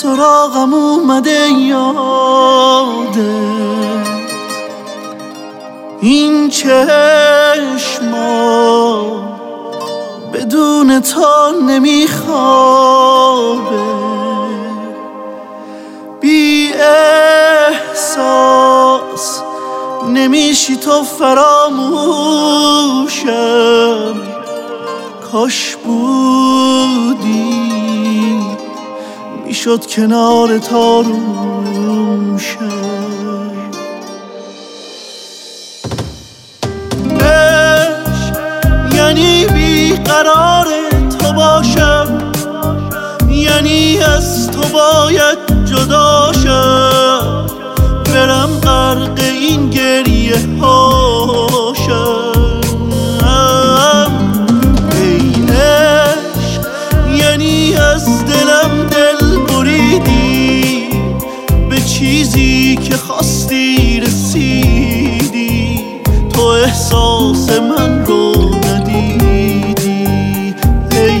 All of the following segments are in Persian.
سراغم اومده یادت، این چشما بدون تو نمیخوابه، بی احساس نمیشی تو فراموشم، کاش بودی میشد کنار تا روشم. عشق یعنی بیقرار تو باشم، یعنی از تو باید جدا شم، برم غرق این گریه هاشم. این عشق یعنی از دلم دل بریدی، به چیزی که خواستی رسیدی، تو احساس من رو ندیدی. ای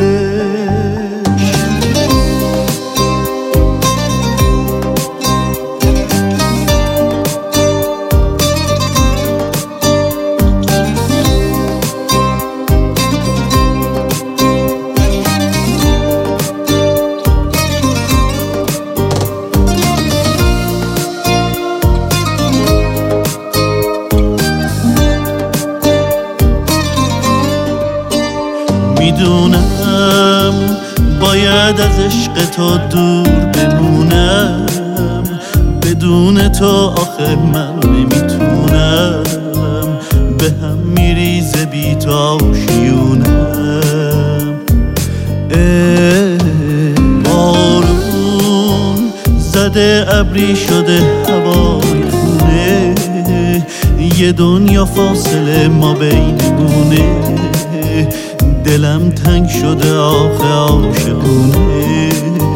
میدونم باید از عشق تو دور بمونم، بدون تو آخه من نمیتونم، به هم میریزه بی تو آشیونم. بارون زده ابری شده هوای خونه، یه دنیا فاصله ما بینمونه، دلم تنگ شده آخه عاشقونه.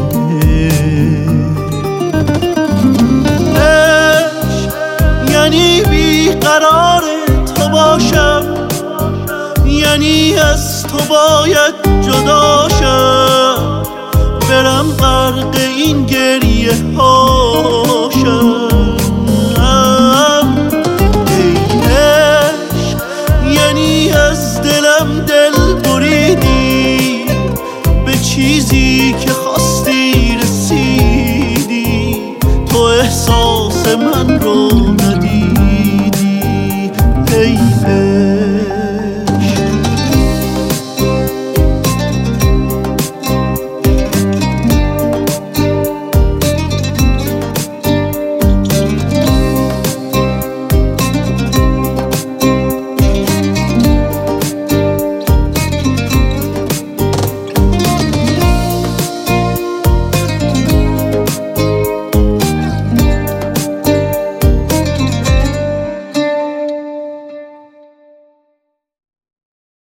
عشق یعنی بیقرار تو باشم، یعنی از تو باید جدا شم، برم غرق این گریه هاشم.